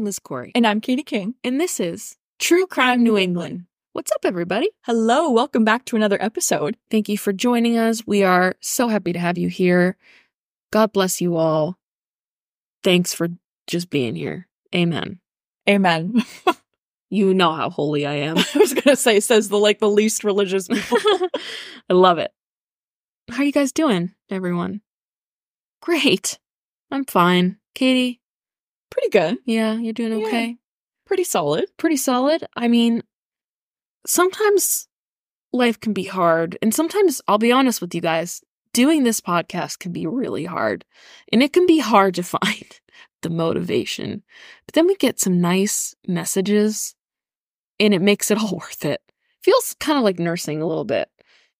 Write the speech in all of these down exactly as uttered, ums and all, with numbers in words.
Liz Corey. And I'm Katie King. And this is True Crime New England. What's up, everybody? Hello, welcome back to another episode. Thank you for joining us. We are so happy to have you here. God bless you all. Thanks for just being here. Amen. Amen. You know how holy I am. I was going to say, says the like the least religious people. I love it. How are you guys doing, everyone? Great. I'm fine. Katie? Pretty good. Yeah, you're doing okay? Yeah. Pretty solid. Pretty solid. I mean, sometimes life can be hard. And sometimes, I'll be honest with you guys, doing this podcast can be really hard. And it can be hard to find the motivation. But then we get some nice messages, and it makes it all worth it. Feels kind of like nursing a little bit.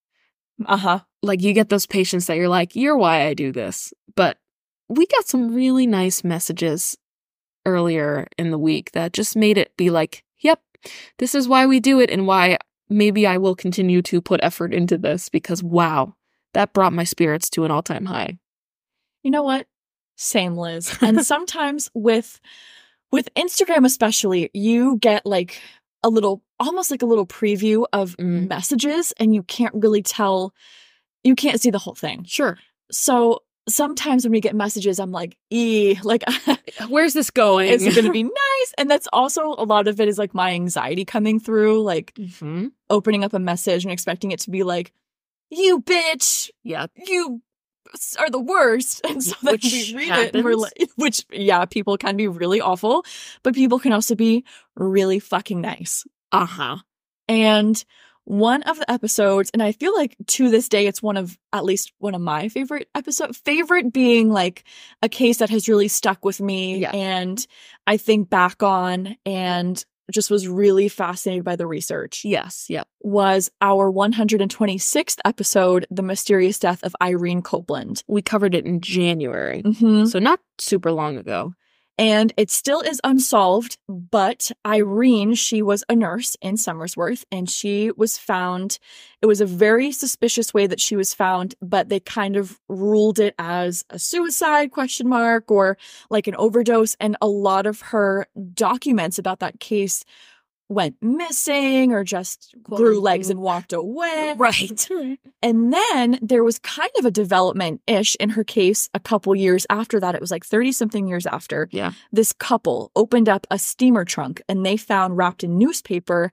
Uh-huh. Like you get those patients that you're like, you're why I do this. But we got some really nice messages earlier in the week that just made it be like, yep, this is why we do it and why maybe I will continue to put effort into this because, wow, that brought my spirits to an all-time high. You know what? Same, Liz. And sometimes with with Instagram especially, you get like a little, almost like a little preview of Mm. messages and you can't really tell, you can't see the whole thing. Sure. So sometimes when we get messages, I'm like, ee, like, Where's this going? is it going to be nice? And that's also, a lot of it is like my anxiety coming through, like Mm-hmm. opening up a message and expecting it to be like, you bitch, Yeah. you are the worst. And so then Which we read it and we're happens. like, which, yeah, people can be really awful, but people can also be really fucking nice. Uh-huh. And one of the episodes, and I feel like to this day, it's one of, at least one of my favorite episodes, favorite being like a case that has really stuck with me Yeah. and I think back on and just was really fascinated by the research, Yes. Yep. was our one hundred twenty-sixth episode, The Mysterious Death of Irene Copeland. We covered it in January. Mm-hmm. So not super long ago. And it still is unsolved, but Irene, she was a nurse in Somersworth, and she was found, it was a very suspicious way that she was found, but they kind of ruled it as a suicide, question mark, or like an overdose, and a lot of her documents about that case went missing or just grew legs and walked away. Right. And then there was kind of a development-ish in her case a couple years after that. It was like thirty-something years after. Yeah. This couple opened up a steamer trunk and they found wrapped in newspaper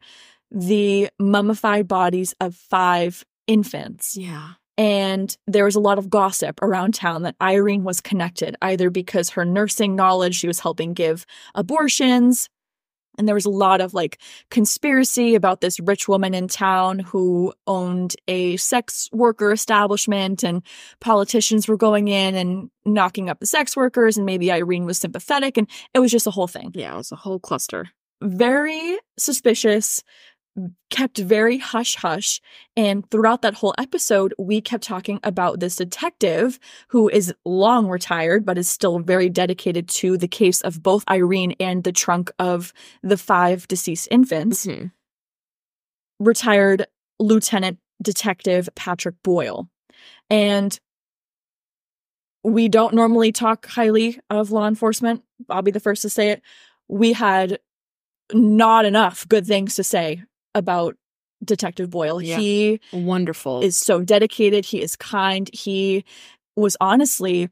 the mummified bodies of five infants. Yeah. And there was a lot of gossip around town that Irene was connected, either because her nursing knowledge, she was helping give abortions. And there was a lot of like conspiracy about this rich woman in town who owned a sex worker establishment, and politicians were going in and knocking up the sex workers, and maybe Irene was sympathetic, and it was just a whole thing. Yeah, it was a whole cluster. Very suspicious, kept very hush-hush, and throughout that whole episode, we kept talking about this detective who is long retired, but is still very dedicated to the case of both Irene and the trunk of the five deceased infants. Mhm. Retired Lieutenant Detective Patrick Boyle. And we don't normally talk highly of law enforcement. I'll be the first to say it. We had not enough good things to say about Detective Boyle. Yeah. He Wonderful. is so dedicated. He is kind. He was honestly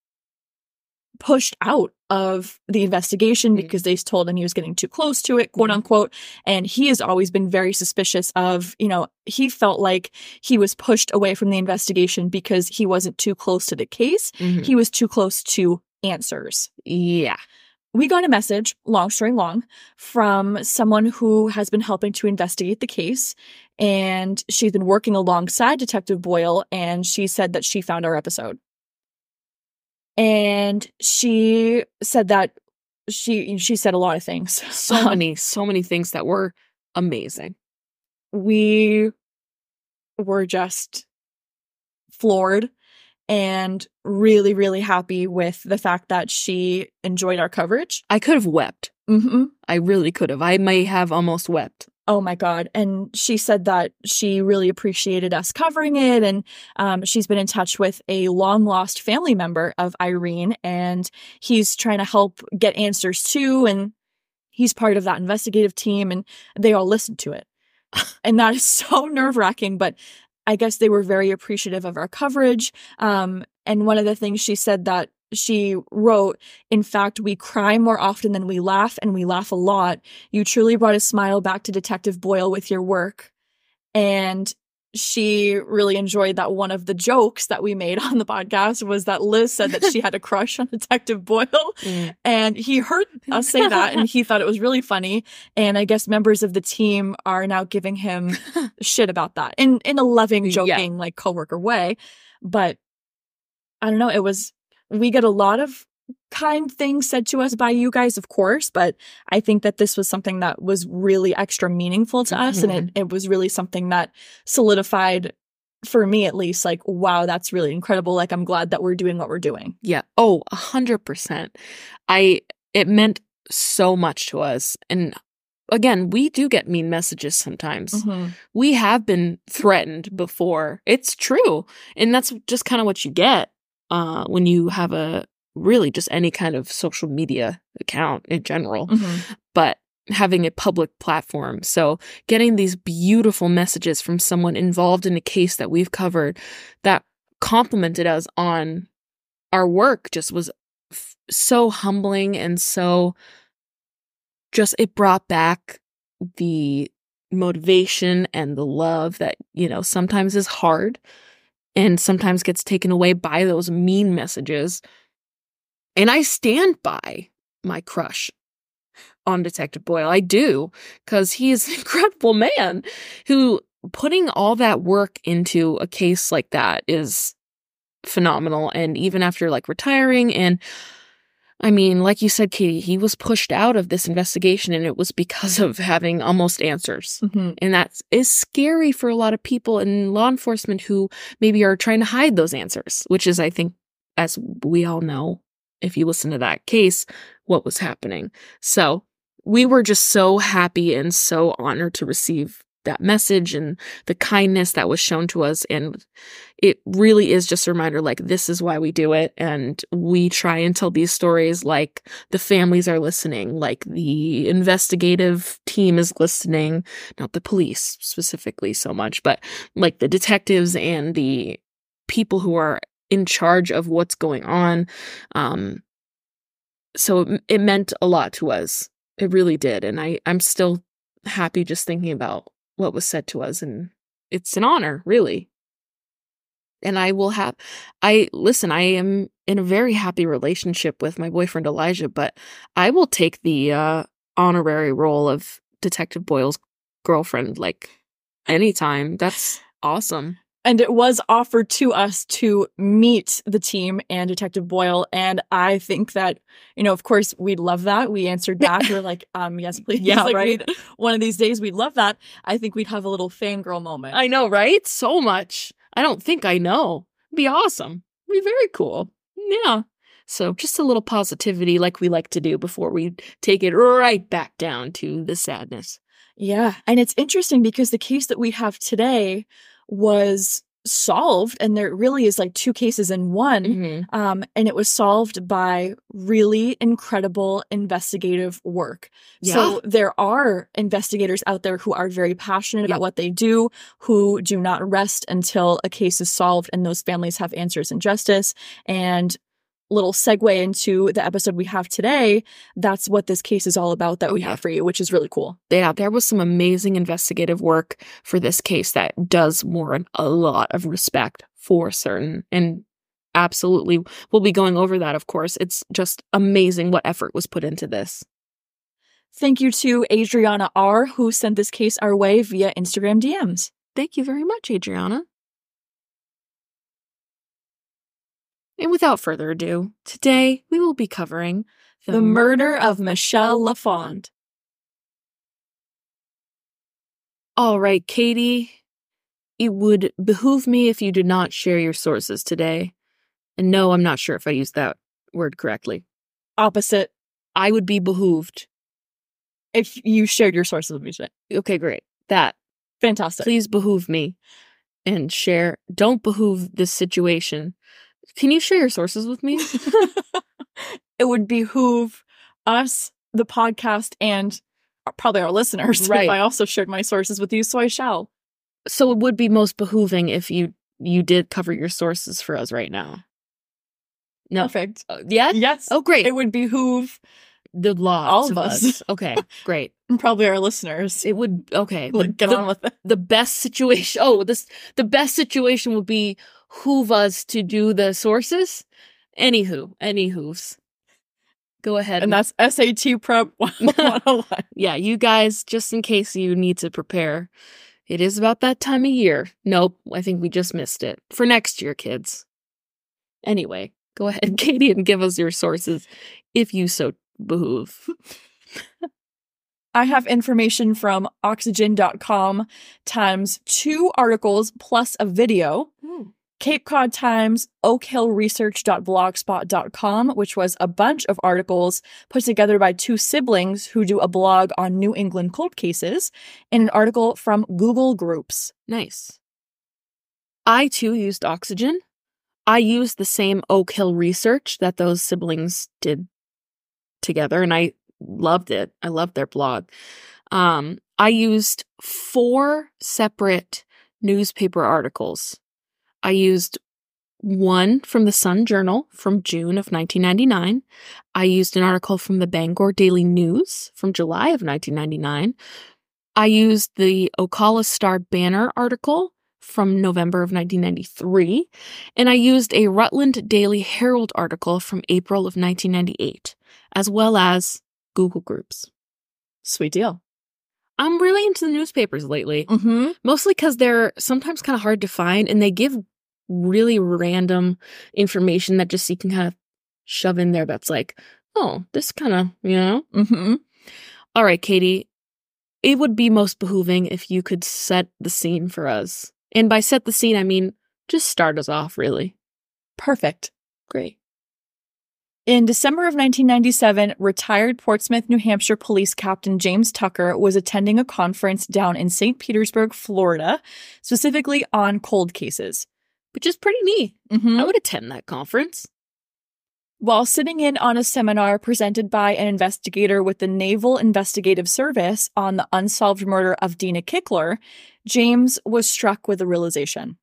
pushed out of the investigation Mm. because they told him he was getting too close to it, quote Mhm. unquote. And he has always been very suspicious of, you know, he felt like he was pushed away from the investigation because he wasn't too close to the case. Mhm. He was too close to answers. Yeah. We got a message, long story long, from someone who has been helping to investigate the case. And she's been working alongside Detective Boyle, and she said that she found our episode. And she said that she she said a lot of things. So many, so many things that were amazing. We were just floored and really, really happy with the fact that she enjoyed our coverage. I could have wept. Mm-hmm. I really could have. I may have almost wept. Oh my God. And she said that she really appreciated us covering it. And um, she's been in touch with a long lost family member of Irene, and he's trying to help get answers too. And he's part of that investigative team, and they all listened to it. And that is so nerve-wracking, but I guess they were very appreciative of our coverage. Um, and one of the things she said that she wrote, in fact, we cry more often than we laugh, and we laugh a lot. You truly brought a smile back to Detective Boyle with your work. And she really enjoyed that one of the jokes that we made on the podcast was that Liz said that she had a crush on Detective Boyle. Mm. And he heard us say that, and he thought it was really funny. And I guess members of the team are now giving him shit about that in, in a loving, joking, yeah. like coworker way. But I don't know, it was, we get a lot of kind things said to us by you guys, of course, but I think that this was something that was really extra meaningful to us. Mm-hmm. And it, it was really something that solidified, for me at least, like, wow, that's really incredible. Like, I'm glad that we're doing what we're doing. Yeah. Oh, a hundred percent. I, it meant so much to us. And again, we do get mean messages sometimes. Mm-hmm. We have been threatened before. It's true. And that's just kind of what you get uh, when you have a, really just any kind of social media account in general, mm-hmm. but having a public platform. So getting these beautiful messages from someone involved in a case that we've covered that complimented us on our work just was f- so humbling, and so just, it brought back the motivation and the love that, you know, sometimes is hard and sometimes gets taken away by those mean messages. And I stand by my crush on Detective Boyle. I do, because he is an incredible man who, putting all that work into a case like that is phenomenal. And even after like retiring, and I mean, like you said, Katie, he was pushed out of this investigation, and it was because of having almost answers. Mm-hmm. And that is scary for a lot of people in law enforcement who maybe are trying to hide those answers, which is, I think, as we all know, if you listen to that case, what was happening. So we were just so happy and so honored to receive that message and the kindness that was shown to us. And it really is just a reminder, like, this is why we do it. And we try and tell these stories like the families are listening, like the investigative team is listening, not the police specifically so much, but like the detectives and the people who are in charge of what's going on. Um, so it, it meant a lot to us. It really did. And I, I'm still happy just thinking about what was said to us. And it's an honor, really. And I will have, I, listen, I am in a very happy relationship with my boyfriend Elijah, but I will take the uh, honorary role of Detective Boyle's girlfriend, like, anytime. That's awesome. And it was offered to us to meet the team and Detective Boyle. And I think that, you know, of course, we'd love that. We answered back. We we're like, um, yes, please. Yeah, like, right. One of these days, we'd love that. I think we'd have a little fangirl moment. I know, right? So much. I don't think I know. It'd be awesome. It'd be very cool. Yeah. So just a little positivity like we like to do before we take it right back down to the sadness. Yeah. And it's interesting because the case that we have today was solved, and there really is like two cases in one. Mm-hmm. Um, and it was solved by really incredible investigative work. Yeah. So there are investigators out there who are very passionate yep. about what they do, who do not rest until a case is solved and those families have answers and justice. And little segue into the episode we have today, that's what this case is all about that oh, we yeah. have for you, which is really cool. Yeah, there was some amazing investigative work for this case that does warrant a lot of respect for certain. And absolutely, we'll be going over that, of course. It's just amazing what effort was put into this. Thank you to Adriana R., who sent this case our way via Instagram D Ms. Thank you very much, Adriana. And without further ado, today we will be covering The, the Murder of Michelle LaFond. All right, Katie, it would behoove me if you did not share your sources today. And no, I'm not sure if I used that word correctly. Opposite. I would be behooved if you shared your sources with me today. Okay, great. That. Fantastic. Please behoove me and share. Don't behoove this situation. Can you share your sources with me? It would behoove us, the podcast and probably our listeners Right. if I also shared my sources with you, so I shall. So it would be most behooving if you you did cover your sources for us right now. No. Perfect. Uh, yeah? Yes. Oh, great. It would behoove The lots all of of us. us. Okay, great. and probably our listeners. It would, okay. Like, the, get the, on with it. the best situation, oh, this the best situation would be hoove us to do the sources. Anywho, anywho's. Go ahead. And that's S A T Prep one oh one. Yeah, you guys, just in case you need to prepare, it is about that time of year. Nope, I think we just missed it. For next year, kids. Anyway, go ahead, Katie, and give us your sources if you so behoove. I have information from oxygen dot com times two articles plus a video. Hmm. Cape Cod Times, oak hill research dot blogspot dot com, which was a bunch of articles put together by two siblings who do a blog on New England cold cases, and an article from Google Groups. Nice. I, too, used Oxygen. I used the same Oak Hill research that those siblings did together, and I loved it. I loved their blog. Um, I used four separate newspaper articles. I used one from the Sun Journal from June of nineteen ninety-nine. I used an article from the Bangor Daily News from July of nineteen ninety-nine. I used the Ocala Star Banner article from November of nineteen ninety-three. And I used a Rutland Daily Herald article from April of nineteen ninety-eight, as well as Google Groups. Sweet deal. I'm really into the newspapers lately. Mm-hmm. Mostly because they're sometimes kind of hard to find, and they give really random information that just you can kind of shove in there that's like, oh, this kind of, you know? Mm-hmm. All right, Katie, it would be most behooving if you could set the scene for us. And by set the scene, I mean just start us off, really. Perfect. Great. In December of nineteen ninety-seven, retired Portsmouth, New Hampshire Police Captain James Tucker was attending a conference down in Saint Petersburg, Florida, specifically on cold cases. Which is pretty neat. Mm-hmm. I would attend that conference. While sitting in on a seminar presented by an investigator with the Naval Investigative Service on the unsolved murder of Dina Kickler, James was struck with a realization.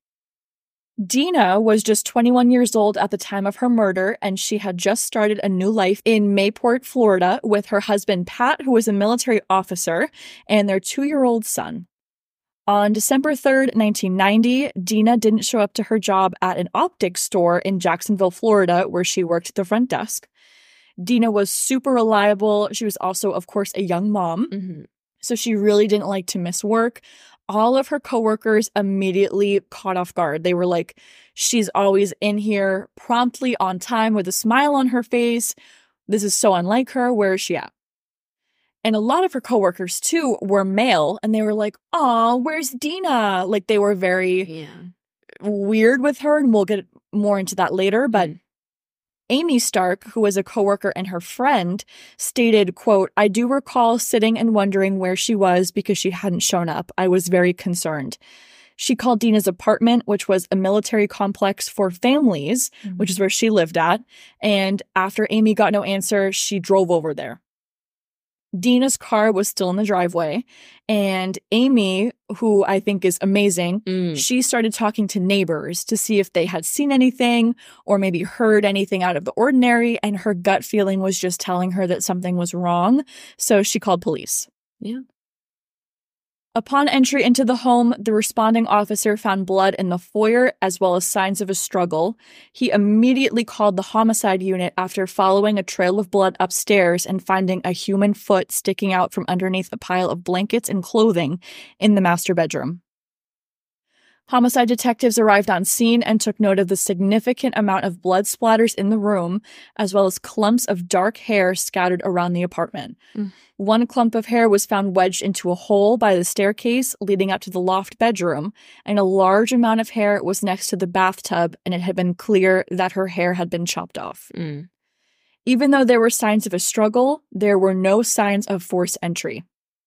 Dina was just twenty-one years old at the time of her murder, and she had just started a new life in Mayport, Florida, with her husband Pat, who was a military officer, and their two-year-old son. On December third, nineteen ninety, Dina didn't show up to her job at an optics store in Jacksonville, Florida, where she worked at the front desk. Dina was super reliable. She was also, of course, a young mom, Mm-hmm. so she really didn't like to miss work. All of her coworkers immediately caught off guard. They were like, she's always in here, promptly on time with a smile on her face. This is so unlike her. Where is she at? And a lot of her coworkers, too, were male, and they were like, aw, where's Dina? Like, they were very Yeah. weird with her, and we'll get more into that later. But Mm. Amy Stark, who was a coworker and her friend, stated, quote, I do recall sitting and wondering where she was because she hadn't shown up. I was very concerned. She called Dina's apartment, which was a military complex for families, Mm-hmm. which is where she lived at. And after Amy got no answer, she drove over there. Dina's car was still in the driveway, and Amy, who I think is amazing, Mm. she started talking to neighbors to see if they had seen anything or maybe heard anything out of the ordinary, and her gut feeling was just telling her that something was wrong, so she called police. Yeah. Upon entry into the home, the responding officer found blood in the foyer as well as signs of a struggle. He immediately called the homicide unit after following a trail of blood upstairs and finding a human foot sticking out from underneath a pile of blankets and clothing in the master bedroom. Homicide detectives arrived on scene and took note of the significant amount of blood splatters in the room, as well as clumps of dark hair scattered around the apartment. Mm. One clump of hair was found wedged into a hole by the staircase leading up to the loft bedroom, and a large amount of hair was next to the bathtub, and it had been clear that her hair had been chopped off. Mm. Even though there were signs of a struggle, there were no signs of forced entry.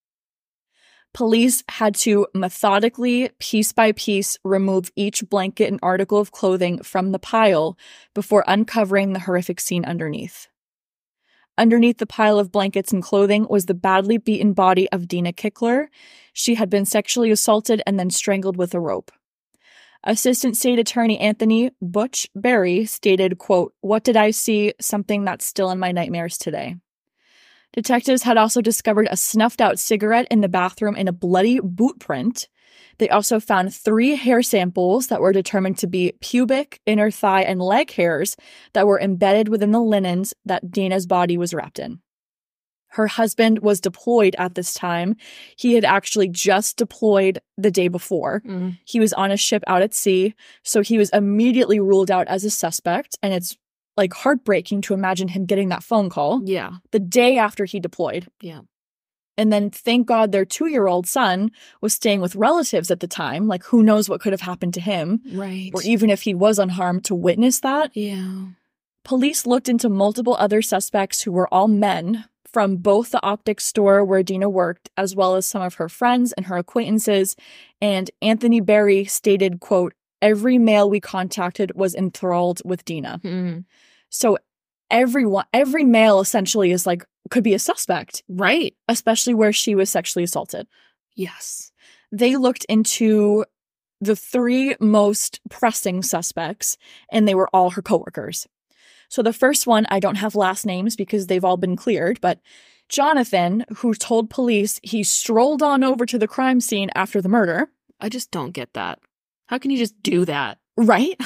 Police had to methodically, piece by piece, remove each blanket and article of clothing from the pile before uncovering the horrific scene underneath. Underneath the pile of blankets and clothing was the badly beaten body of Dina Kickler. She had been sexually assaulted and then strangled with a rope. Assistant State Attorney Anthony Butch Berry stated, quote, "What did I see? Something that's still in my nightmares today." Detectives had also discovered a snuffed-out cigarette in the bathroom and a bloody boot print. They also found three hair samples that were determined to be pubic, inner thigh, and leg hairs that were embedded within the linens that Dina's body was wrapped in. Her husband was deployed at this time. He had actually just deployed the day before. Mm. He was on a ship out at sea, so he was immediately ruled out as a suspect, and it's like heartbreaking to imagine him getting that phone call Yeah. the day after he deployed. Yeah. And then, thank God, their two-year-old son was staying with relatives at the time. Like, who knows what could have happened to him? Right. Or even if he was unharmed, to witness that. Yeah. Police looked into multiple other suspects who were all men from both the optics store where Dina worked, as well as some of her friends and her acquaintances. And Anthony Berry stated, quote, "Every male we contacted was enthralled with Dina." Mm. So everyone, every male essentially is like, could be a suspect. Right. Especially where she was sexually assaulted. Yes. They looked into the three most pressing suspects, and they were all her coworkers. So the first one, I don't have last names because they've all been cleared, but Jonathan, who told police he strolled on over to the crime scene after the murder. I just don't get that. How can you just do that? Right?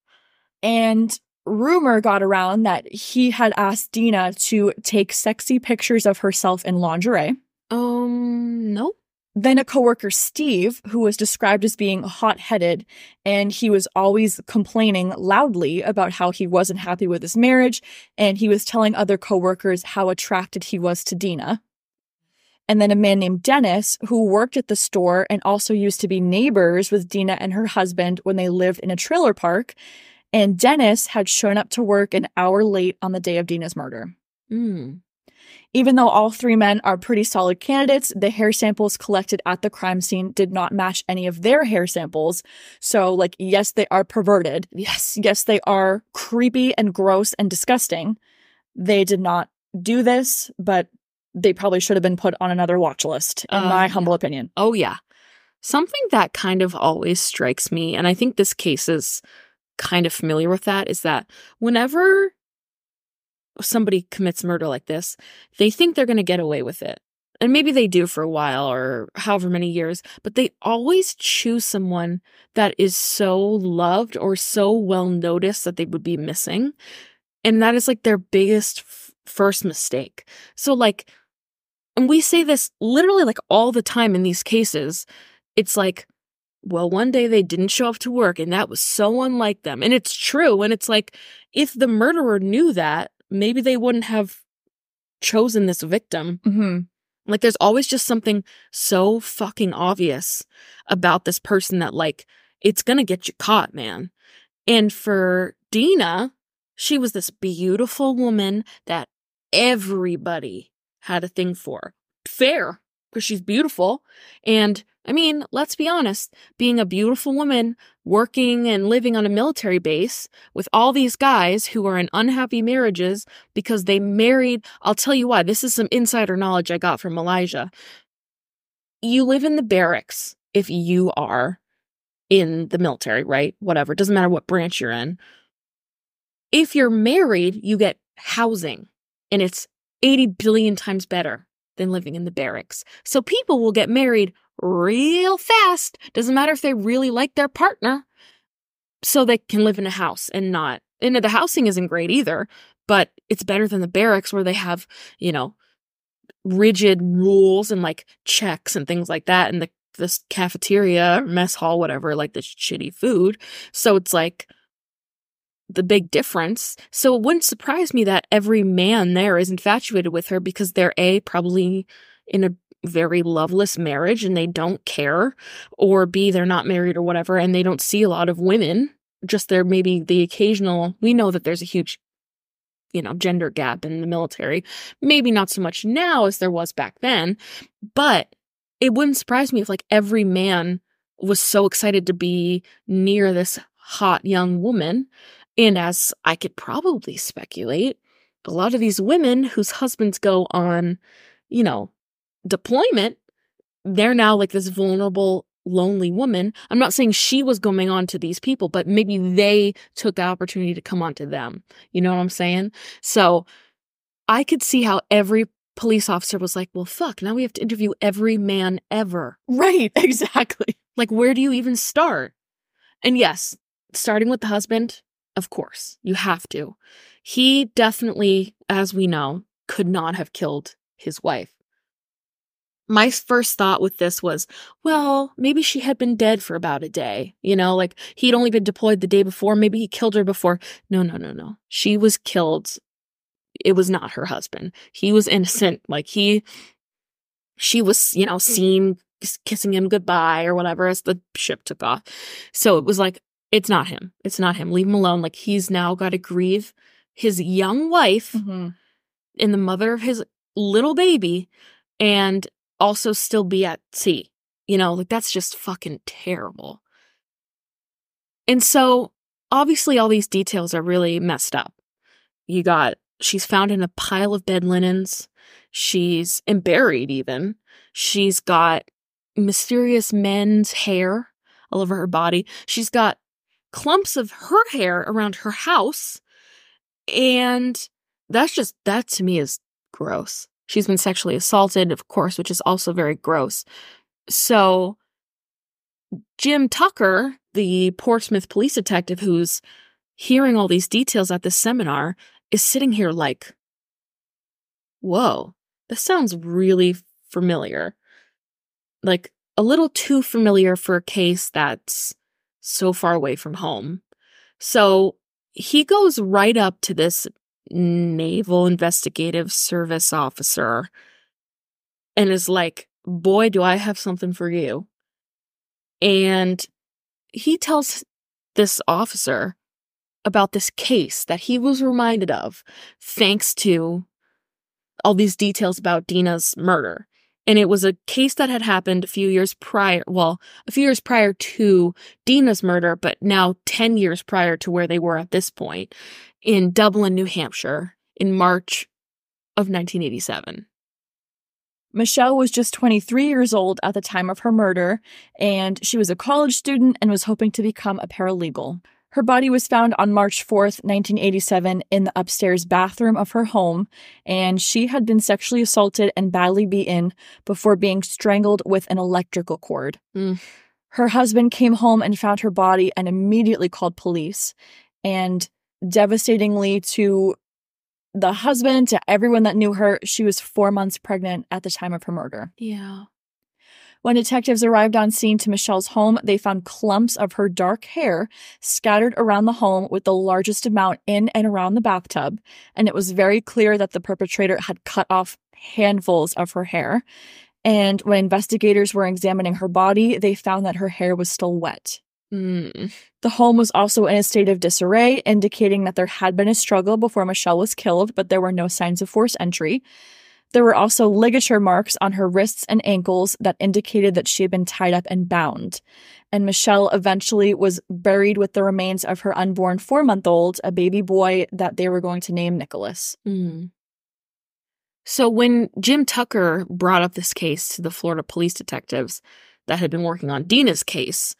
And rumor got around that he had asked Dina to take sexy pictures of herself in lingerie. Um, no. Then a coworker, Steve, who was described as being hot-headed, and he was always complaining loudly about how he wasn't happy with his marriage, and he was telling other coworkers how attracted he was to Dina. And then a man named Dennis, who worked at the store and also used to be neighbors with Dina and her husband when they lived in a trailer park, and Dennis had shown up to work an hour late on the day of Dina's murder. Mm. Even though all three men are pretty solid candidates, the hair samples collected at the crime scene did not match any of their hair samples. So, like, yes, they are perverted. Yes. Yes, they are creepy and gross and disgusting. They did not do this, but they probably should have been put on another watch list, in Uh, my humble yeah. opinion. Oh, yeah. Something that kind of always strikes me, and I think this case is kind of familiar with that, is that whenever somebody commits murder like this, they think they're going to get away with it. And maybe they do for a while or however many years, but they always choose someone that is so loved or so well noticed that they would be missing. And that is like their biggest f- first mistake. So like, and we say this literally like all the time in these cases. It's like, well, one day they didn't show up to work and that was so unlike them. And it's true. And it's like, if the murderer knew that, maybe they wouldn't have chosen this victim. Mm-hmm. Like, there's always just something so fucking obvious about this person that, like, it's gonna get you caught, man. And for Dina, she was this beautiful woman that everybody had a thing for. Fair, because she's beautiful. And, I mean, let's be honest, being a beautiful woman working and living on a military base with all these guys who are in unhappy marriages because they married, I'll tell you why, this is some insider knowledge I got from Elijah. You live in the barracks if you are in the military, right? Whatever, doesn't matter what branch you're in. If you're married, you get housing, and it's eighty billion times better than living in the barracks. So people will get married real fast. Doesn't matter if they really like their partner, so they can live in a house and not. And the housing isn't great either, but it's better than the barracks where they have, you know, rigid rules and like checks and things like that. And the this cafeteria, mess hall, whatever, like the shitty food. So it's like the big difference. So it wouldn't surprise me that every man there is infatuated with her because they're A, probably in a very loveless marriage and they don't care, or B, they're not married or whatever and they don't see a lot of women. Just there maybe the occasional, we know that there's a huge, you know, gender gap in the military. Maybe not so much now as there was back then, but it wouldn't surprise me if like every man was so excited to be near this hot young woman. And as I could probably speculate, a lot of these women whose husbands go on, you know, deployment, they're now like this vulnerable, lonely woman. I'm not saying she was going on to these people, but maybe they took the opportunity to come on to them. You know what I'm saying? So I could see how every police officer was like, well, fuck, now we have to interview every man ever. Right, exactly. Like, where do you even start? And yes, starting with the husband, of course, you have to. He definitely, as we know, could not have killed his wife. My first thought with this was, well, maybe she had been dead for about a day. You know, like he'd only been deployed the day before. Maybe he killed her before. No, no, no, no. She was killed. It was not her husband. He was innocent. Like he, she was, you know, seen kissing him goodbye or whatever as the ship took off. So it was like, it's not him. It's not him. Leave him alone. Like he's now got to grieve his young wife Mm-hmm. and the mother of his little baby and also still be at sea. You know, like that's just fucking terrible. And so obviously all these details are really messed up. You got, she's found in a pile of bed linens. She's and buried even. She's got mysterious men's hair all over her body. She's got clumps of her hair around her house. And that's just, that to me is gross. She's been sexually assaulted, of course, which is also very gross. So Jim Tucker, the Portsmouth police detective who's hearing all these details at this seminar, is sitting here like, whoa, this sounds really familiar. Like a little too familiar for a case that's so far away from home. So he goes right up to this Naval Investigative Service officer and is like, boy, do I have something for you. And he tells this officer about this case that he was reminded of thanks to all these details about Dina's murder. And it was a case that had happened a few years prior, well, a few years prior to Dina's murder, but now ten years prior to where they were at this point, in Dublin, New Hampshire, in March of nineteen eighty-seven. Michelle was just twenty-three years old at the time of her murder, and she was a college student and was hoping to become a paralegal. Her body was found on March fourth, nineteen eighty-seven, in the upstairs bathroom of her home, and she had been sexually assaulted and badly beaten before being strangled with an electrical cord. Mm. Her husband came home and found her body and immediately called police. And devastatingly to the husband, to everyone that knew her, she was four months pregnant at the time of her murder. Yeah. When detectives arrived on scene to Michelle's home, they found clumps of her dark hair scattered around the home with the largest amount in and around the bathtub, and it was very clear that the perpetrator had cut off handfuls of her hair. And when investigators were examining her body, they found that her hair was still wet. Mm. The home was also in a state of disarray, indicating that there had been a struggle before Michelle was killed, but there were no signs of forced entry. There were also ligature marks on her wrists and ankles that indicated that she had been tied up and bound. And Michelle eventually was buried with the remains of her unborn four-month-old, a baby boy that they were going to name Nicholas. Mm. So when Jim Tucker brought up this case to the Florida police detectives that had been working on Dina's case,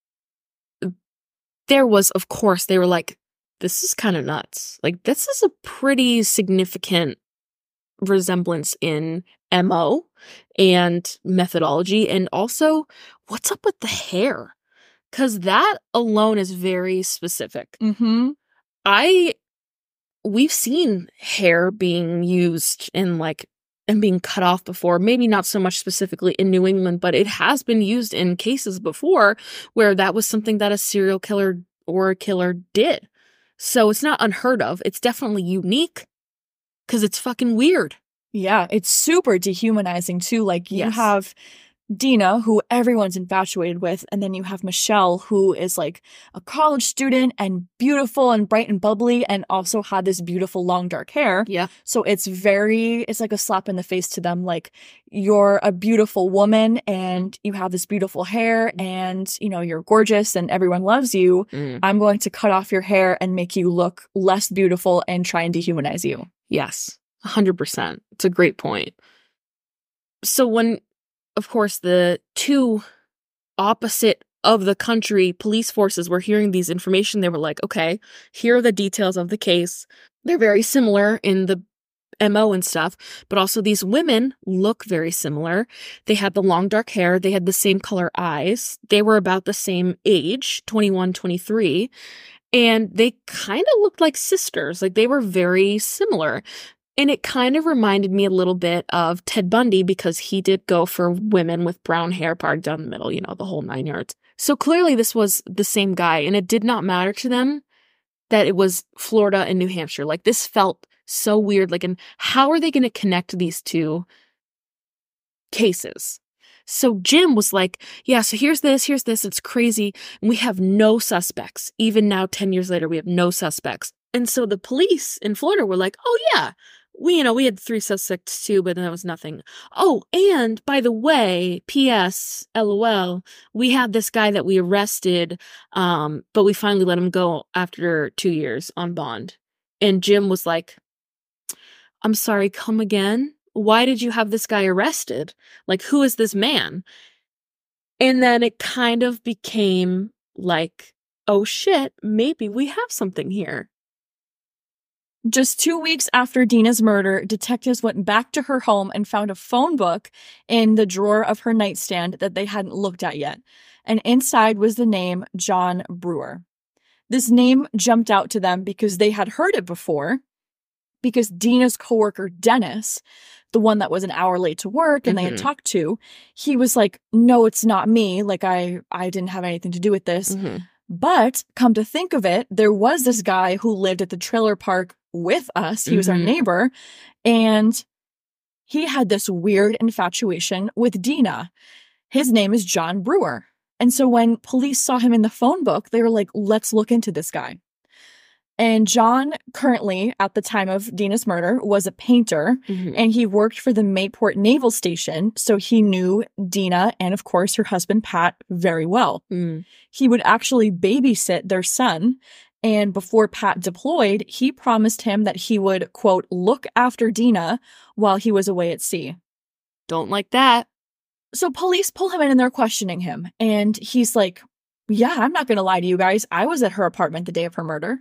there was, of course, they were like, this is kind of nuts. Like, this is a pretty significant resemblance in M O and methodology, and also what's up with the hair? Because that alone is very specific. Mm-hmm. I, we've seen hair being used in like, and being cut off before, maybe not so much specifically in New England, but it has been used in cases before where that was something that a serial killer or a killer did. So it's not unheard of. It's definitely unique because it's fucking weird. Yeah, it's super dehumanizing too. Like, you Yes. have Dina, who everyone's infatuated with, and then you have Michelle, who is like a college student and beautiful and bright and bubbly, and also had this beautiful long dark hair. Yeah. So it's very, it's like a slap in the face to them. Like, you're a beautiful woman and you have this beautiful hair and, you know, you're gorgeous and everyone loves you. Mm. I'm going to cut off your hair and make you look less beautiful and try and dehumanize you. Yes, one hundred percent. It's a great point. So when, of course, the two opposite of the country police forces were hearing these information, they were like, okay, here are the details of the case. They're very similar in the M O and stuff, but also these women look very similar. They had the long dark hair. They had the same color eyes. They were about the same age, twenty-one, twenty-three. And they kind of looked like sisters. Like, they were very similar. And it kind of reminded me a little bit of Ted Bundy, because he did go for women with brown hair parted down the middle, you know, the whole nine yards. So clearly this was the same guy, and it did not matter to them that it was Florida and New Hampshire. Like, this felt so weird. Like, and how are they going to connect these two cases? So Jim was like, yeah, so here's this, here's this. It's crazy. And we have no suspects. Even now, ten years later, we have no suspects. And so the police in Florida were like, oh, yeah, we, you know, we had three suspects too, but that was nothing. Oh, and by the way, P S, LOL, we had this guy that we arrested, um, but we finally let him go after two years on bond. And Jim was like, I'm sorry, come again? Why did you have this guy arrested? Like, who is this man? And then it kind of became like, oh shit, maybe we have something here. Just two weeks after Dina's murder, detectives went back to her home and found a phone book in the drawer of her nightstand that they hadn't looked at yet. And inside was the name John Brewer. This name jumped out to them because they had heard it before, because Dina's coworker, Dennis, the one that was an hour late to work and mm-hmm. they had talked to, he was like, no, it's not me. Like, I, I didn't have anything to do with this. Mm-hmm. But come to think of it, there was this guy who lived at the trailer park with us. He was mm-hmm. our neighbor. And he had this weird infatuation with Dina. His name is John Brewer. And so when police saw him in the phone book, they were like, let's look into this guy. And John, currently, at the time of Dina's murder, was a painter, mm-hmm. and he worked for the Mayport Naval Station, so he knew Dina and, of course, her husband, Pat, very well. Mm. He would actually babysit their son, and before Pat deployed, he promised him that he would, quote, look after Dina while he was away at sea. Don't like that. So police pull him in and they're questioning him, and he's like, yeah, I'm not going to lie to you guys. I was at her apartment the day of her murder.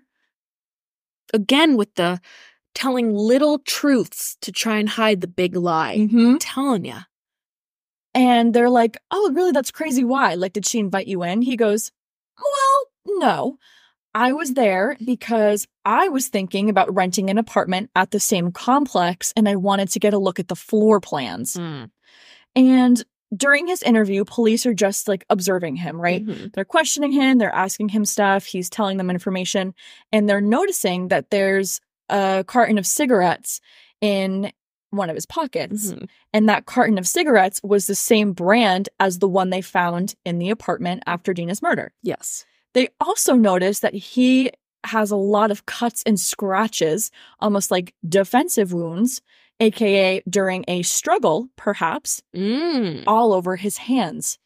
Again, with the telling little truths to try and hide the big lie. Mm-hmm. I'm telling ya. And they're like, oh, really? That's crazy. Why? Like, did she invite you in? He goes, well, no. I was there because I was thinking about renting an apartment at the same complex, and I wanted to get a look at the floor plans. Mm. And during his interview, police are just like observing him, right? Mm-hmm. They're questioning him. They're asking him stuff. He's telling them information. And they're noticing that there's a carton of cigarettes in one of his pockets. Mm-hmm. And that carton of cigarettes was the same brand as the one they found in the apartment after Dina's murder. Yes. They also noticed that he has a lot of cuts and scratches, almost like defensive wounds, A K A during a struggle, perhaps, mm. all over his hands.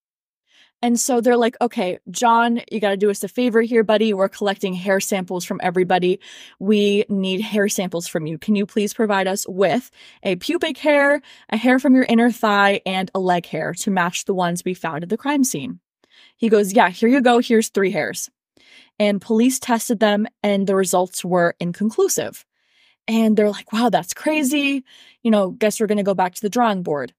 And so they're like, okay, John, you got to do us a favor here, buddy. We're collecting hair samples from everybody. We need hair samples from you. Can you please provide us with a pubic hair, a hair from your inner thigh, and a leg hair to match the ones we found at the crime scene? He goes, yeah, here you go. Here's three hairs. And police tested them, and the results were inconclusive. And they're like, wow, that's crazy. You know, guess we're going to go back to the drawing board.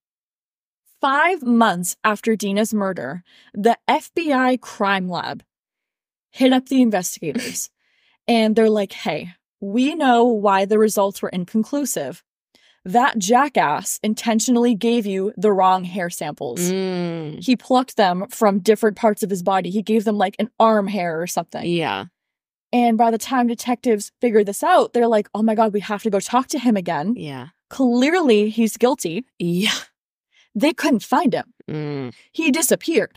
Five months after Dina's murder, the F B I crime lab hit up the investigators. And they're like, hey, we know why the results were inconclusive. That jackass intentionally gave you the wrong hair samples. Mm. He plucked them from different parts of his body. He gave them like an arm hair or something. Yeah. And by the time detectives figure this out, they're like, oh my God, we have to go talk to him again. Yeah. Clearly, he's guilty. Yeah. They couldn't find him. Mm. He disappeared.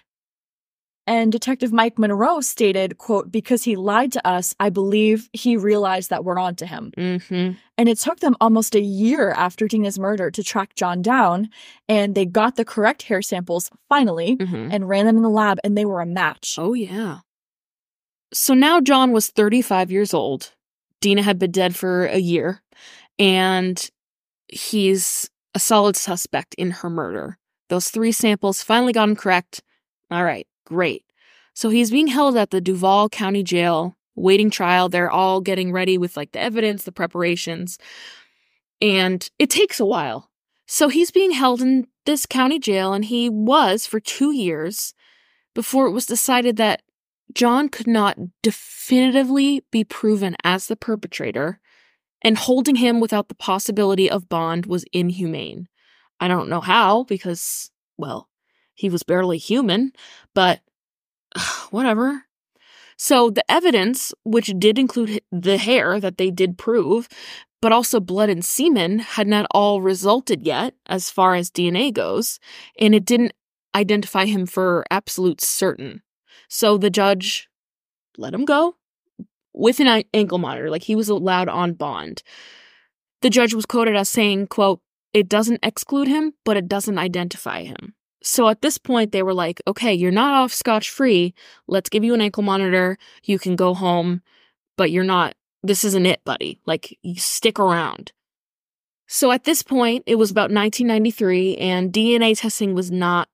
And Detective Mike Monroe stated, quote, because he lied to us, I believe he realized that we're on to him. Mm-hmm. And it took them almost a year after Dina's murder to track John down. And they got the correct hair samples, finally, mm-hmm. and ran them in the lab, and they were a match. Oh, yeah. So now John was thirty-five years old. Dina had been dead for a year. and he's a solid suspect in her murder. Those three samples finally got him correct. All right, great. So he's being held at the Duval County Jail, waiting trial. They're all getting ready with like the evidence, the preparations, and it takes a while. So he's being held in this county jail, and he was for two years before it was decided that John could not definitively be proven as the perpetrator, and holding him without the possibility of bond was inhumane. I don't know how, because, well, he was barely human, but whatever. So the evidence, which did include the hair that they did prove, but also blood and semen, had not all resulted yet as far as D N A goes, and it didn't identify him for absolute certain. So the judge let him go with an ankle monitor, like he was allowed on bond. The judge was quoted as saying, quote, "It doesn't exclude him, but it doesn't identify him." So at this point, they were like, okay, you're not off scotch-free. Let's give you an ankle monitor. You can go home, but you're not, this isn't it, buddy. Like, you stick around. So at this point, it was about nineteen ninety-three, and D N A testing was not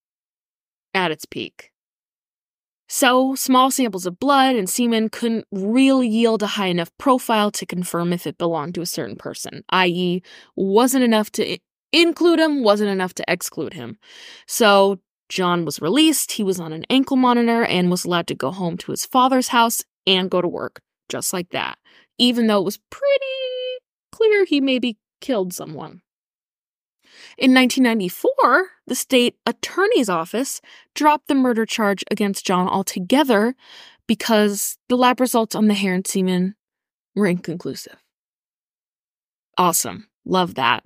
at its peak. So small samples of blood and semen couldn't really yield a high enough profile to confirm if it belonged to a certain person, that is wasn't enough to include him, wasn't enough to exclude him. So John was released, he was on an ankle monitor, and was allowed to go home to his father's house and go to work, just like that, even though it was pretty clear he maybe killed someone. In nineteen ninety-four, the state attorney's office dropped the murder charge against John altogether because the lab results on the hair and semen were inconclusive. Awesome. Love that.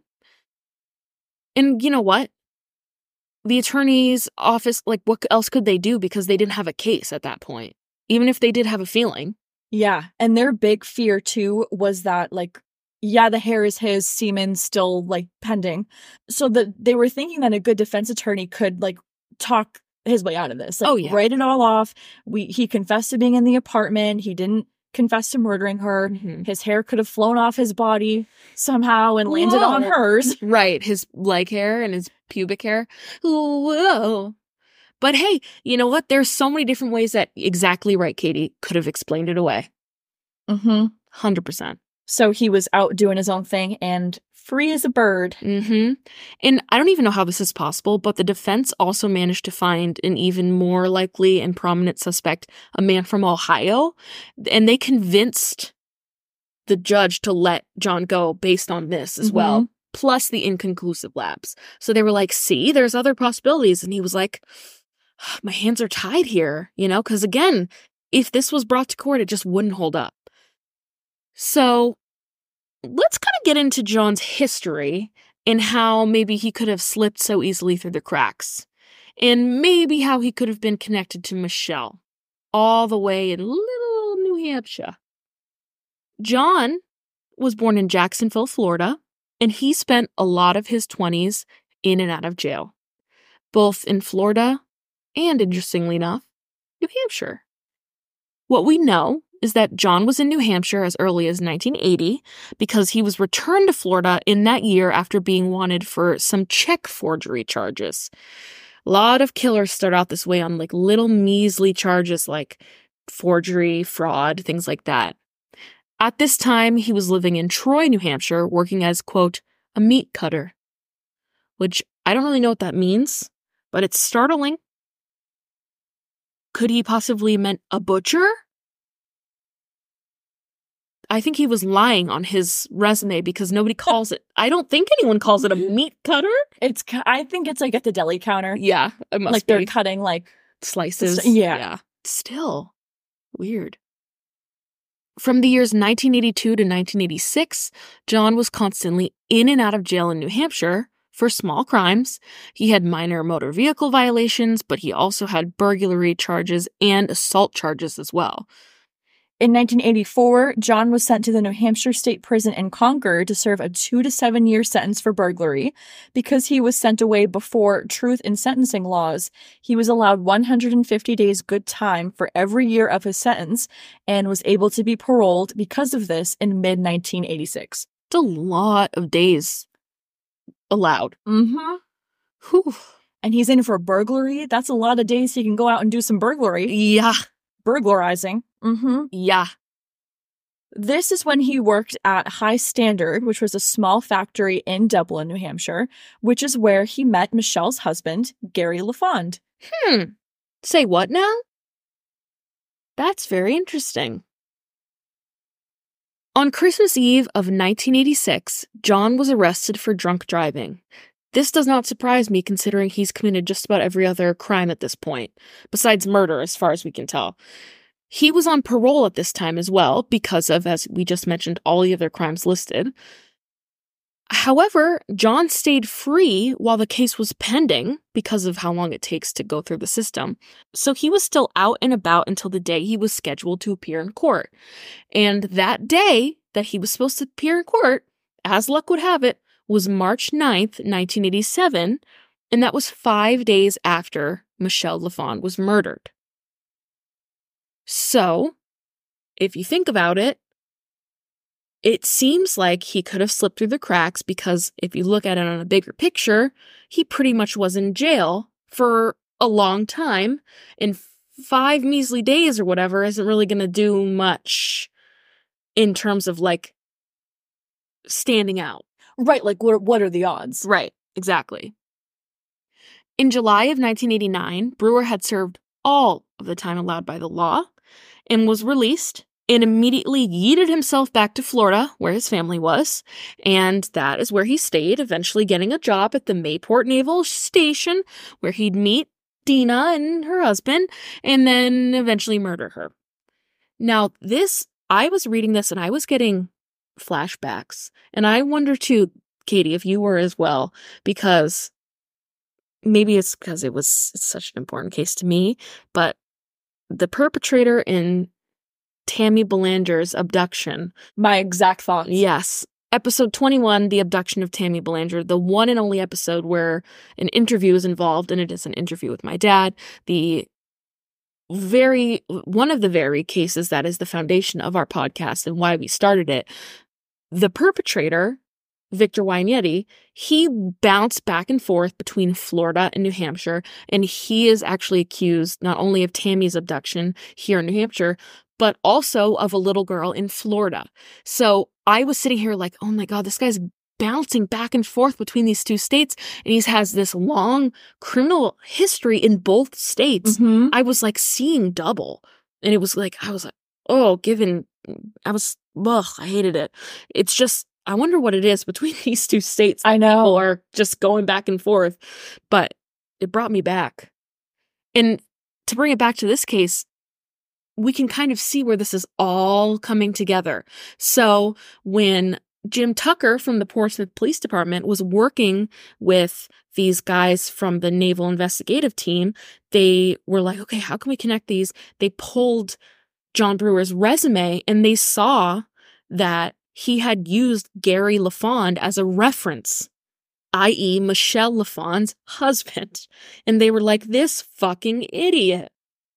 And you know what? The attorney's office, like, what else could they do? Because they didn't have a case at that point, even if they did have a feeling. Yeah. And their big fear, too, was that, like, yeah, the hair is his, semen still, like, pending. So that they were thinking that a good defense attorney could, like, talk his way out of this. Like, oh, yeah. Write it all off. We He confessed to being in the apartment. He didn't confess to murdering her. Mm-hmm. His hair could have flown off his body somehow and landed Whoa. on hers. Right. His leg hair and his pubic hair. Whoa. But hey, you know what? There's so many different ways that, exactly right, Katie, could have explained it away. Mm-hmm. one hundred percent. So he was out doing his own thing and free as a bird. Mm-hmm. And I don't even know how this is possible, but the defense also managed to find an even more likely and prominent suspect, a man from Ohio. And they convinced the judge to let John go based on this as mm-hmm. well, plus the inconclusive labs. So they were like, see, there's other possibilities. And he was like, my hands are tied here, you know, because again, if this was brought to court, it just wouldn't hold up. So let's kind of get into John's history and how maybe he could have slipped so easily through the cracks, and maybe how he could have been connected to Michelle all the way in little New Hampshire. John was born in Jacksonville, Florida, and he spent a lot of his twenties in and out of jail, both in Florida and, interestingly enough, New Hampshire. What we know is that John was in New Hampshire as early as nineteen eighty because he was returned to Florida in that year after being wanted for some check forgery charges. A lot of killers start out this way on like little measly charges like forgery, fraud, things like that. At this time, he was living in Troy, New Hampshire, working as, quote, a meat cutter, which I don't really know what that means, but it's startling. Could he possibly meant a butcher? I think he was lying on his resume because nobody calls it. I don't think anyone calls it a meat cutter. It's. I think it's like at the deli counter. Yeah, it must like be. They're cutting like slices. Yeah. yeah. Still weird. From the years nineteen eighty-two to nineteen eighty-six, John was constantly in and out of jail in New Hampshire for small crimes. He had minor motor vehicle violations, but he also had burglary charges and assault charges as well. In nineteen eighty-four, John was sent to the New Hampshire State Prison in Concord to serve a two to seven year sentence for burglary. Because he was sent away before truth in sentencing laws, he was allowed one hundred fifty days good time for every year of his sentence and was able to be paroled because of this in mid nineteen eighty-six. It's a lot of days allowed. Mm-hmm. Whew. And he's in for burglary. That's a lot of days he can go out and do some burglary. Yeah. Burglarizing. Mm-hmm. Yeah. This is when he worked at High Standard, which was a small factory in Dublin, New Hampshire, which is where he met Michelle's husband, Gary LaFond. Hmm. Say what now? That's very interesting. On Christmas Eve of nineteen eighty-six, John was arrested for drunk driving. This does not surprise me considering he's committed just about every other crime at this point, besides murder as far as we can tell. He was on parole at this time as well because of, as we just mentioned, all the other crimes listed. However, John stayed free while the case was pending because of how long it takes to go through the system. So he was still out and about until the day he was scheduled to appear in court. And that day that he was supposed to appear in court, as luck would have it, was March ninth, nineteen eighty-seven, and that was five days after Michelle LaFond was murdered. So, if you think about it, it seems like he could have slipped through the cracks because if you look at it on a bigger picture, he pretty much was in jail for a long time, and five measly days or whatever isn't really going to do much in terms of, like, standing out. Right, like, what, what are the odds? Right, exactly. In July of nineteen eighty-nine, Brewer had served all of the time allowed by the law and was released and immediately yeeted himself back to Florida, where his family was, and that is where he stayed, eventually getting a job at the Mayport Naval Station, where he'd meet Dina and her husband, and then eventually murder her. Now, this, I was reading this and I was getting flashbacks, and I wonder too, Katie, if you were as well, because maybe it's because it was it's such an important case to me, but the perpetrator in Tammy Belanger's abduction. My exact thoughts. Yes. Episode twenty-one, The Abduction of Tammy Belanger, the one and only episode where an interview is involved, and it is an interview with my dad. The very, one of the very cases that is the foundation of our podcast and why we started it. The perpetrator, Victor Wagnetti, he bounced back and forth between Florida and New Hampshire, and he is actually accused not only of Tammy's abduction here in New Hampshire, but also of a little girl in Florida. So I was sitting here like, oh my God, this guy's bouncing back and forth between these two states, and he has this long criminal history in both states. Mm-hmm. I was like seeing double, and it was like, I was like, oh, given, I was, ugh, I hated it. It's just, I wonder what it is between these two states. I know. People are just going back and forth, but it brought me back. And to bring it back to this case, we can kind of see where this is all coming together. So when Jim Tucker from the Portsmouth Police Department was working with these guys from the Naval Investigative Team, they were like, okay, how can we connect these? They pulled John Brewer's resume and they saw that he had used Gary LaFond as a reference, that is. Michelle LaFond's husband. And they were like, this fucking idiot.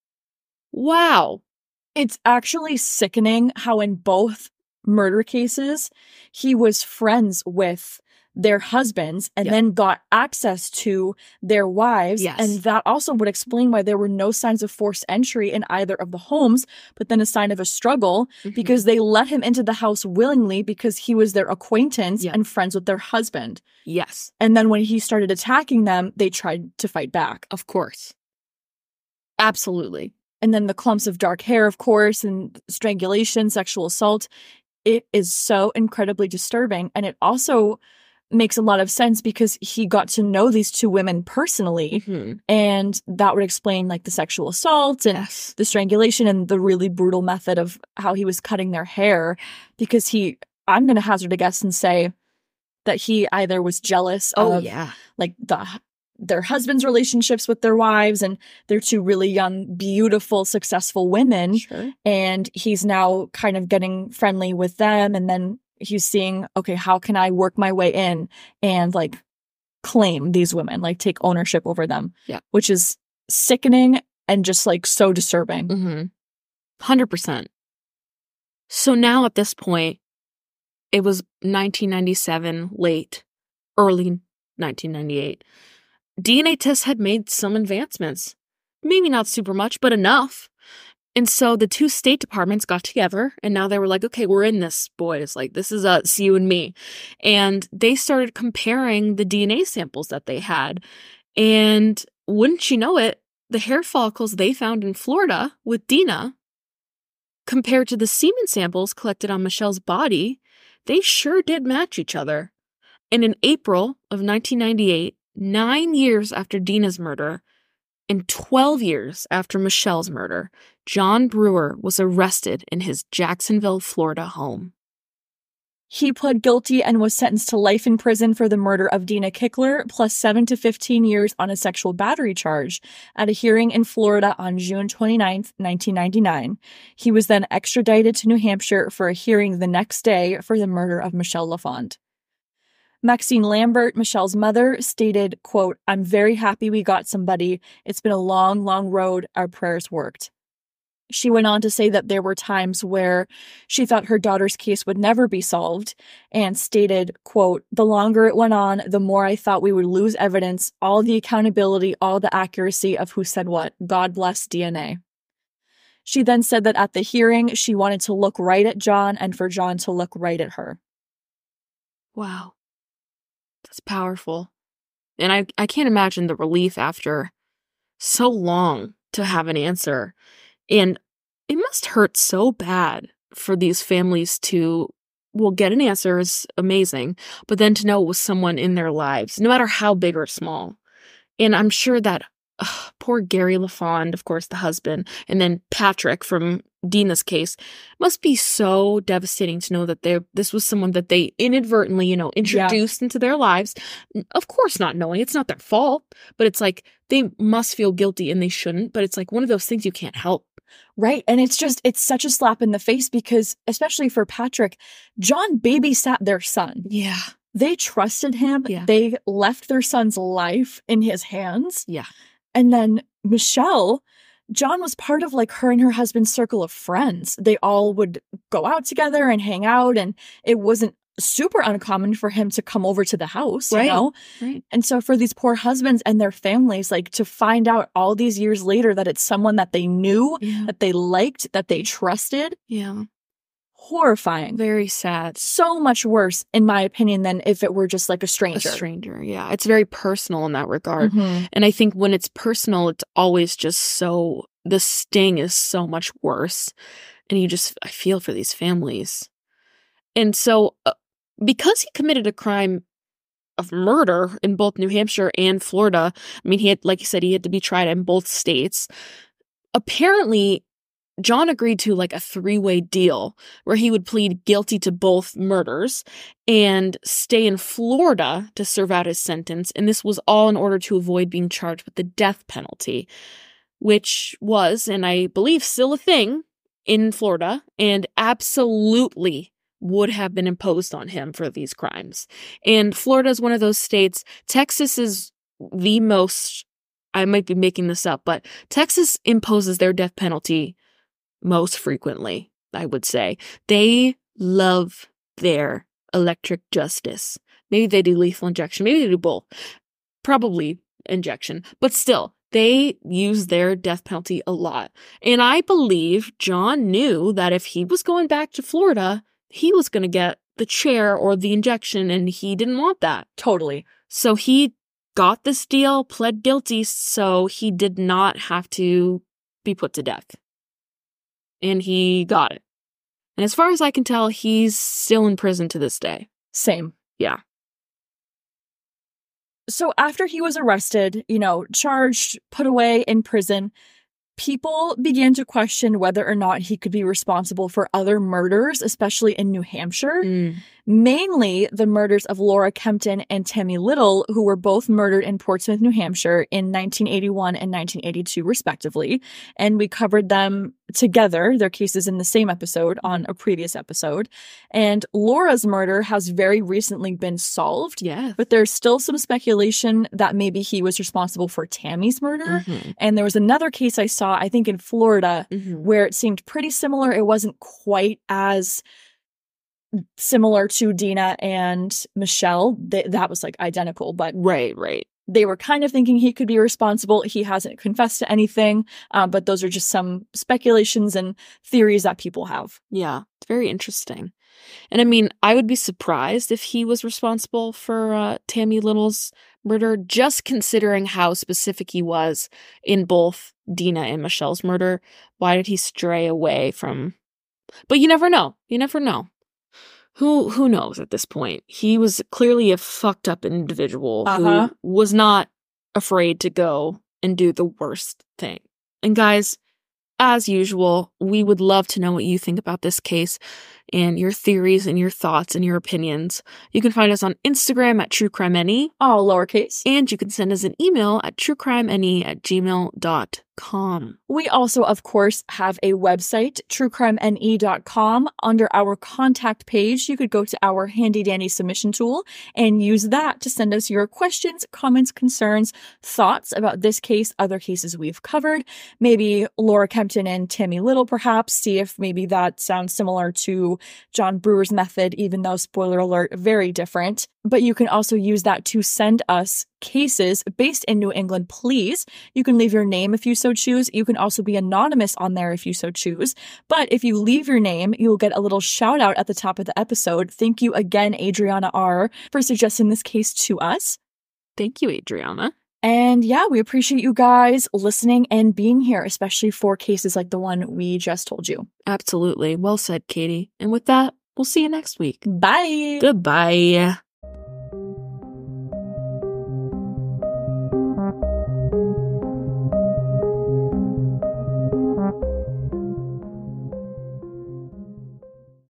Wow. It's actually sickening how in both murder cases, he was friends with their husbands and yeah. then got access to their wives. Yes. And that also would explain why there were no signs of forced entry in either of the homes, but then a sign of a struggle mm-hmm. because they let him into the house willingly because he was their acquaintance yeah. and friends with their husband. Yes. And then when he started attacking them, they tried to fight back. Of course. Absolutely. And then the clumps of dark hair, of course, and strangulation, sexual assault. It is so incredibly disturbing. And it also makes a lot of sense because he got to know these two women personally. Mm-hmm. And that would explain like the sexual assault and yes. the strangulation and the really brutal method of how he was cutting their hair. Because he, I'm going to hazard a guess and say that he either was jealous oh, of yeah. like the their husbands' relationships with their wives, and they're two really young, beautiful, successful women. Sure. And he's now kind of getting friendly with them. And then he's seeing, okay, how can I work my way in and like claim these women, like take ownership over them? Yeah. Which is sickening and just like so disturbing. Mm-hmm. one hundred percent. So now at this point, it was nineteen ninety-seven, late, early nineteen ninety-eight. D N A tests had made some advancements. Maybe not super much, but enough. And so the two state departments got together, and now they were like, okay, we're in this, boys. Like, this is us, you and me. And they started comparing the D N A samples that they had. And wouldn't you know it, the hair follicles they found in Florida with Dina, compared to the semen samples collected on Michelle's body, they sure did match each other. And in April of nineteen ninety-eight, nine years after Dina's murder, and twelve years after Michelle's murder, John Brewer was arrested in his Jacksonville, Florida home. He pled guilty and was sentenced to life in prison for the murder of Dina Kickler, plus seven to fifteen years on a sexual battery charge at a hearing in Florida on June twenty-ninth, nineteen ninety-nine. He was then extradited to New Hampshire for a hearing the next day for the murder of Michelle LaFond. Maxine Lambert, Michelle's mother, stated, quote, "I'm very happy we got somebody. It's been a long, long road. Our prayers worked." She went on to say that there were times where she thought her daughter's case would never be solved, and stated, quote, "The longer it went on, the more I thought we would lose evidence, all the accountability, all the accuracy of who said what. God bless D N A." She then said that at the hearing, she wanted to look right at John and for John to look right at her. Wow. That's powerful. And I, I can't imagine the relief after so long to have an answer. And it must hurt so bad for these families to, well, get an answer is amazing, but then to know it was someone in their lives, no matter how big or small. And I'm sure that ugh, poor Gary LaFond, of course, the husband, and then Patrick from Dina's case, must be so devastating to know that they this was someone that they inadvertently, you know, introduced yeah. into their lives. Of course, not knowing. It's not their fault, but it's like they must feel guilty and they shouldn't. But it's like one of those things you can't help. Right. And it's just, it's such a slap in the face because, especially for Patrick, John babysat their son. Yeah. They trusted him. Yeah. They left their son's life in his hands. Yeah. And then Michelle, John was part of like her and her husband's circle of friends. They all would go out together and hang out. And it wasn't super uncommon for him to come over to the house, right. you know? Right. And so for these poor husbands and their families, like to find out all these years later that it's someone that they knew, yeah. that they liked, that they trusted. Yeah. Horrifying. Very sad. So much worse, in my opinion, than if it were just like a stranger. A stranger, yeah. It's very personal in that regard. Mm-hmm. And I think when it's personal, it's always just so, the sting is so much worse. And you just, I feel for these families. And so, uh, because he committed a crime of murder in both New Hampshire and Florida, I mean, he had, like you said, he had to be tried in both states. Apparently, John agreed to like a three-way deal where he would plead guilty to both murders and stay in Florida to serve out his sentence. And this was all in order to avoid being charged with the death penalty, which was, and I believe still a thing in Florida, and absolutely would have been imposed on him for these crimes. And Florida is one of those states. Texas is the most, I might be making this up, but Texas imposes their death penalty most frequently, I would say. They love their electric justice. Maybe they do lethal injection. Maybe they do both. Probably injection. But still, they use their death penalty a lot. And I believe John knew that if he was going back to Florida, he was going to get the chair or the injection, and he didn't want that. Totally. So he got this deal, pled guilty, so he did not have to be put to death. And he got it. And as far as I can tell, he's still in prison to this day. Same. Yeah. So after he was arrested, you know, charged, put away in prison, people began to question whether or not he could be responsible for other murders, especially in New Hampshire. Mm. Mainly the murders of Laura Kempton and Tammy Little, who were both murdered in Portsmouth, New Hampshire in nineteen eighty-one and nineteen eighty-two, respectively. And we covered them together, their cases in the same episode on a previous episode. And Laura's murder has very recently been solved. Yeah. But there's still some speculation that maybe he was responsible for Tammy's murder. Mm-hmm. And there was another case I saw, I think in Florida, mm-hmm. where it seemed pretty similar. It wasn't quite as similar to Dina and Michelle. They, that was like identical, but Right, right. they were kind of thinking he could be responsible. He hasn't confessed to anything, uh, but those are just some speculations and theories that people have. Yeah, it's very interesting. And I mean, I would be surprised if he was responsible for uh, Tammy Little's murder, just considering how specific he was in both Dina and Michelle's murder. Why did he stray away from... But you never know. You never know. Who who knows at this point? He was clearly a fucked up individual Uh-huh. who was not afraid to go and do the worst thing. And guys, as usual, we would love to know what you think about this case and your theories and your thoughts and your opinions. You can find us on Instagram at TrueCrimeNE. All lowercase. And you can send us an email at truecrimene at gmail dot com. We also, of course, have a website, true crime N E dot com. Under our contact page, you could go to our handy dandy submission tool and use that to send us your questions, comments, concerns, thoughts about this case, other cases we've covered. Maybe Laura Kempton and Tammy Little, perhaps. See if maybe that sounds similar to John Brewer's method, even though, spoiler alert, very different. But you can also use that to send us cases based in New England, please. You can leave your name if you so choose. You can also be anonymous on there if you so choose. But if you leave your name, you'll get a little shout out at the top of the episode. Thank you again, Adriana R., for suggesting this case to us. Thank you, Adriana. And yeah, we appreciate you guys listening and being here, especially for cases like the one we just told you. Absolutely. Well said, Katie. And with that, we'll see you next week. Bye. Goodbye.